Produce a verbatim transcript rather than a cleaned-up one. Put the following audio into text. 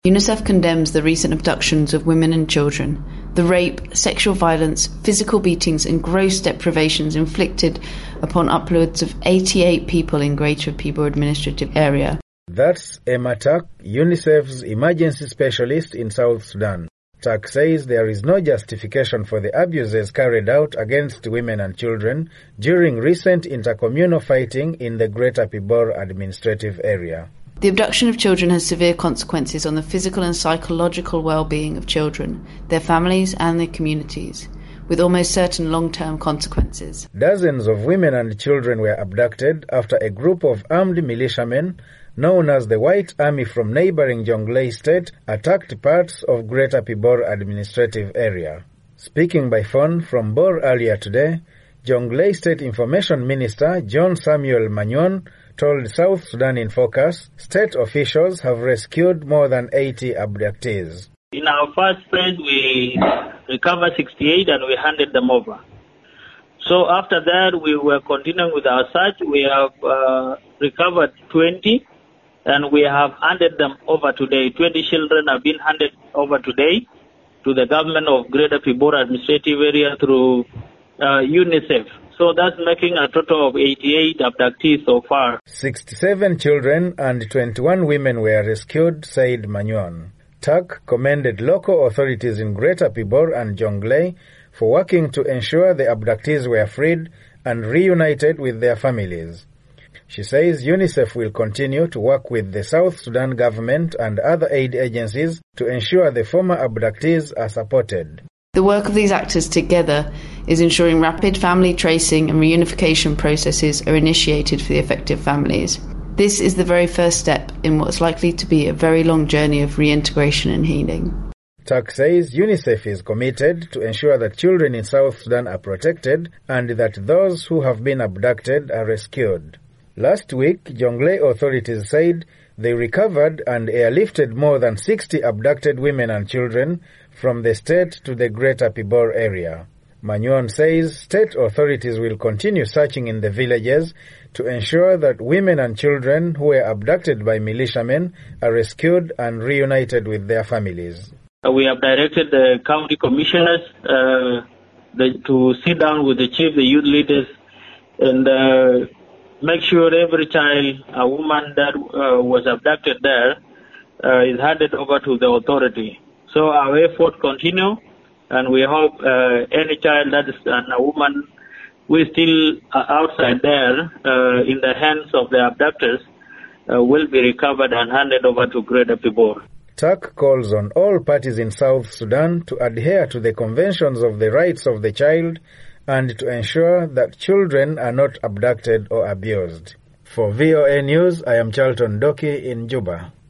UNICEF condemns the recent abductions of women and children, the rape, sexual violence, physical beatings and gross deprivations inflicted upon upwards of eighty-eight people in Greater Pibor Administrative Area. That's Emma Tak, UNICEF's emergency specialist in South Sudan. Tak says there is no justification for the abuses carried out against women and children during recent intercommunal fighting in the Greater Pibor Administrative Area. The abduction of children has severe consequences on the physical and psychological well-being of children, their families and their communities, with almost certain long-term consequences. Dozens of women and children were abducted after a group of armed militiamen known as the White Army from neighboring Jonglei State attacked parts of Greater Pibor Administrative Area. Speaking by phone from Bor earlier today, Jonglei State Information Minister John Samuel Manyon told South Sudan in Focus state officials have rescued more than eighty abductees. In our first phase, we recovered sixty-eight and we handed them over. So after that, we were continuing with our search. We have uh, recovered twenty and we have handed them over today. twenty children have been handed over today to the government of Greater Pibor Administrative Area through uh, UNICEF. So that's making a total of eighty-eight abductees so far. sixty-seven children and twenty-one women were rescued, said Manyon. Tak commended local authorities in Greater Pibor and Jonglei for working to ensure the abductees were freed and reunited with their families. She says UNICEF will continue to work with the South Sudan government and other aid agencies to ensure the former abductees are supported. The work of these actors together is ensuring rapid family tracing and reunification processes are initiated for the affected families. This is the very first step in what's likely to be a very long journey of reintegration and healing. Tak says UNICEF is committed to ensure that children in South Sudan are protected and that those who have been abducted are rescued. Last week, Jonglei authorities said they recovered and airlifted more than sixty abducted women and children from the state to the Greater Pibor area. Manyon says state authorities will continue searching in the villages to ensure that women and children who were abducted by militiamen are rescued and reunited with their families. We have directed the county commissioners uh, the, to sit down with the chief, the youth leaders, and uh, make sure every child, a woman that uh, was abducted there, uh, is handed over to the authority. So our effort continue, and we hope uh, any child that is and a woman who is still uh, outside there uh, in the hands of the abductors uh, will be recovered and handed over to Greater Pibor. Tak calls on all parties in South Sudan to adhere to the conventions of the rights of the child and to ensure that children are not abducted or abused. For V O A News, I am Charlton Doki in Juba.